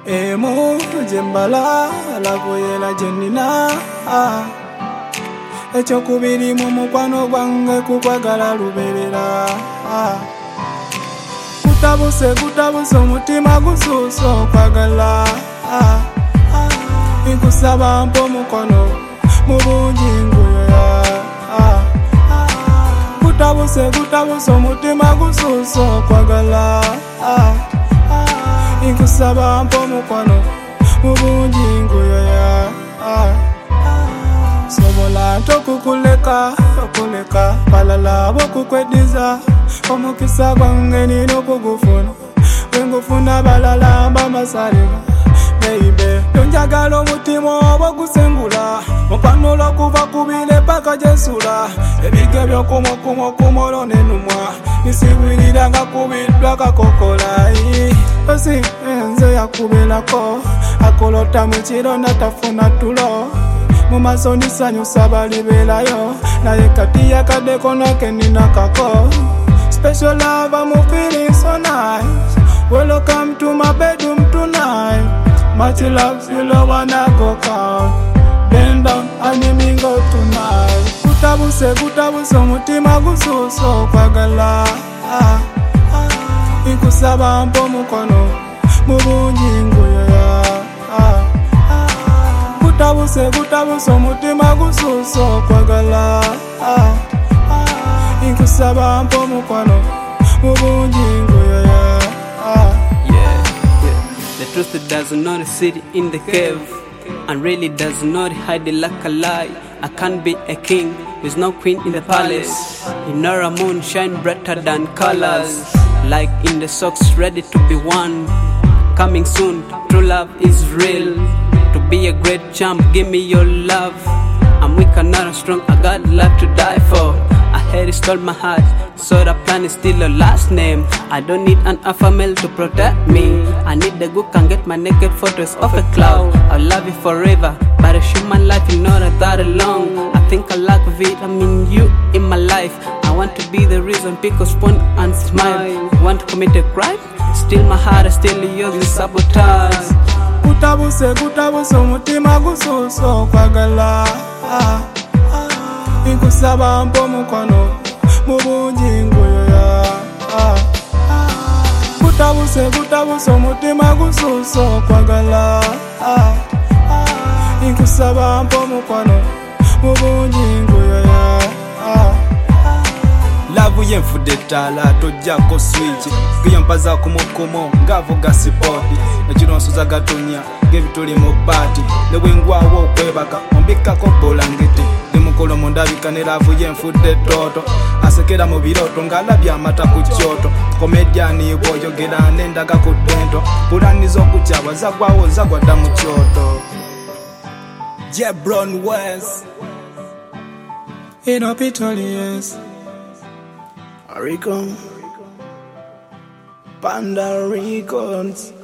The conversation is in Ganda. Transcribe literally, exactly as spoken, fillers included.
emu jembala lavuyela jenina ekyokubiri mu mukwano gwange kukwagala luberera kutabuse kutabuse omutima gusuuse okwagala nkusaba mpa omukono mu bungi nguyoya kutabuse kutabuse omutima gusuuse okwagala nkusaba mpa omukono mu bungi nguyoya sobola ntokukuleka okuleka balala bokukwediza omukisa gwange nina okugufuna wengufuna balala mba masaliga baby tonjagala omutima oba gusengula mupanula kuva kubile paka jesula ebige byokumokumokumolo nenumwa nisibwirira nga kubiddwa kakokola osi enze yakubelako akolota mukiro natafuna tulo mumaso nisanyusa balibelayo naye kati yakadeko nake nina kako special love, I'm feeling so nice. Welcome to my bedroom tonight. Much love, still I wanna go count. Bend down, and me go tonight. Kutabuse, kutabuse, omutima gusuuse okwagala. Nkusaba mpa omukono mu bungi nguyoya. Kutabuse, kutabuse, omutima gusuuse okwagala. Nkusaba mpa omukono mu bungi nguyoya. Yeah, yeah. The truth does not sit in the cave and really does not hide like a lie. I can't be a king with no queen in the palace. In our moon shine brighter than colors, like in the socks ready to be worn. Coming soon, true love is real. To be a great champ, give me your love. I'm weak and not strong, I got love to die for. I had stole my heart, so the plan is still a last name. I don't need an alpha male to protect me. I need the good can get my naked photos off a cloud. I'll love you forever, but a human life is not that long. I think I lack vitamin you in my life. I want to be the reason people spawn and smile. You want to commit a crime? Still my heart is still yours, you sabotage. Kutabuse kutabuse omutima gusuuse okwagala. Nkusaba mpa omukono mu bungi nguyoya. Kutabuse kutabuse omutima gusuuse okwagala. Nkusaba mpa omukono mu bungi nguyoya. Lavu yenfudde ttaala tojjako switch giyampaza kumukumo ng'avuga sipoti ekironsoza gatonya ng'ebituli mu bbaati ne bwe ngwawo okwebaka ombikkako bolangiti ndimukolo mu ndabika ne lavu yenfudde ttooto asekera mu birooto ng'alabye amata ku kyoto komediani bw'oyogera n'endaga ku ddento pulani z'okukyaba zagwawo zagwadda mu kyoto. Jebron West Ino Pitolius Rico Panda Ricons.